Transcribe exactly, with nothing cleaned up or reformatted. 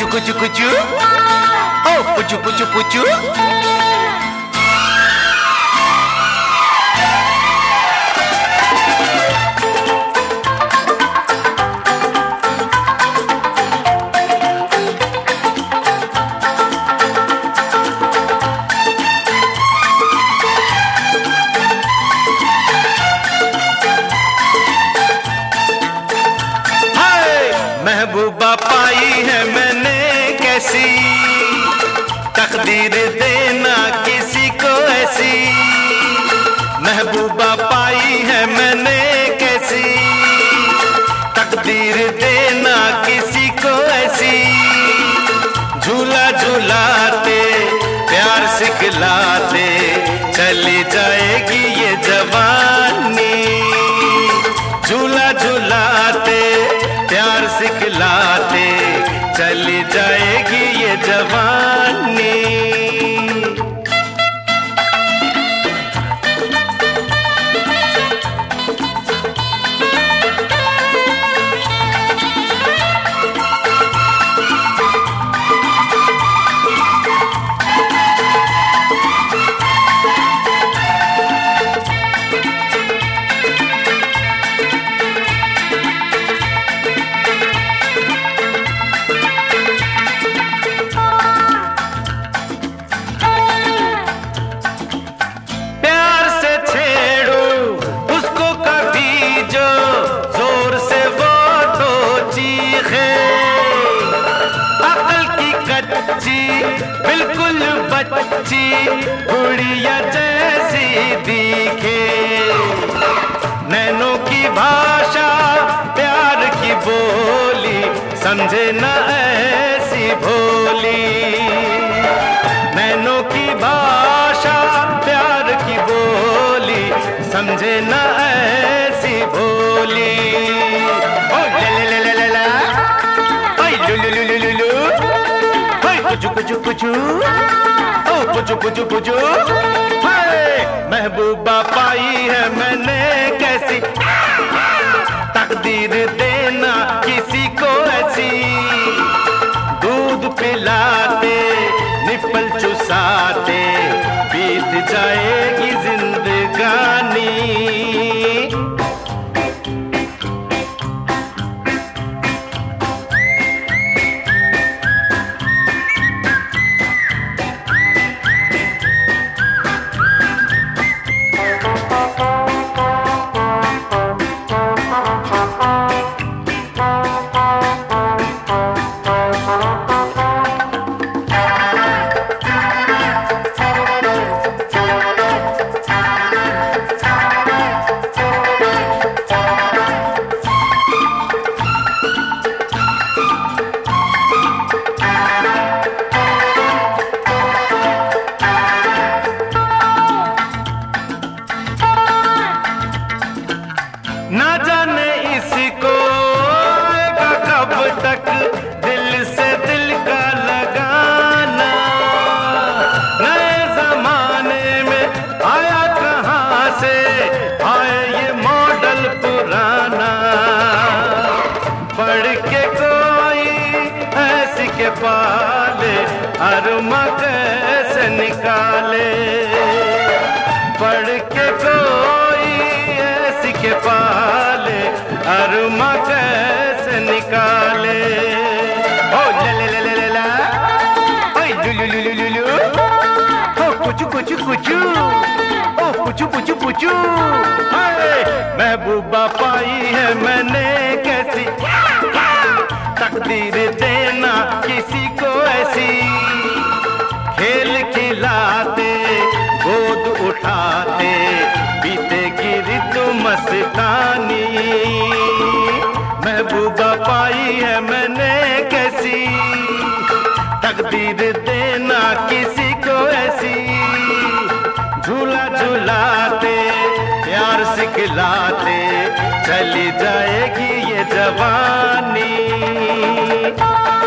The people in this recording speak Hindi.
कुचु कुचु कुचु, ओ पुचु पुचु पुचु। महबूबा पाई है मैंने कैसी, तकदीर देना किसी को ऐसी। महबूबा पाई है मैंने कैसी, तकदीर देना किसी को ऐसी। झूला झूलाते प्यार सिखलाते चली जाएगी ये जवानी। झूला झूलाते प्यार सिखलाते चली जाएगी ये जवानी। बिल्कुल बच्ची गुड़िया जैसी दिखे, नैनों की भाषा प्यार की बोली समझे न ऐसी भोली। नैनों की भाषा प्यार की बोली समझे न ऐसी भोली। ओ ले ले ले ले ले, ओ लु लु लु लु लु, कुचु कुचु कुचु, ओ कुचु कुचु कुचु। महबूबा पाई है मैंने कैसी, तकदीर देना किसी को ऐसी। दूध पिलाते निप्पल चुसाते बीत जाएगी जिंदगानी। ना जाने इसको आएगा कब तक दिल से दिल का लगाना। नए जमाने में आया कहाँ से आए ये मॉडल पुराना। पढ़ के कोई ऐसी के पाले अरमा कैसे निकाले। पढ़ के कोई ऐसी के पाले अरमा कैसे निकाले। ओ ले ले ले ले ले ला, ओ लु लु लु लु लु, ओ कुचु कुचु कुचु, ओ पुचु पुचु पुचु। महबूबा पाई है मैंने कैसी, तकदीर देना किसी को ऐसी। खेल खिलाते गोद उठाते बीतेगी ऋतु मस्तानी। महबूबा पाई है मैंने कैसी, तकदीर देना किसी को ऐसी। झूला झूलाते प्यार सिखलाते चली जाएगी ये जवानी।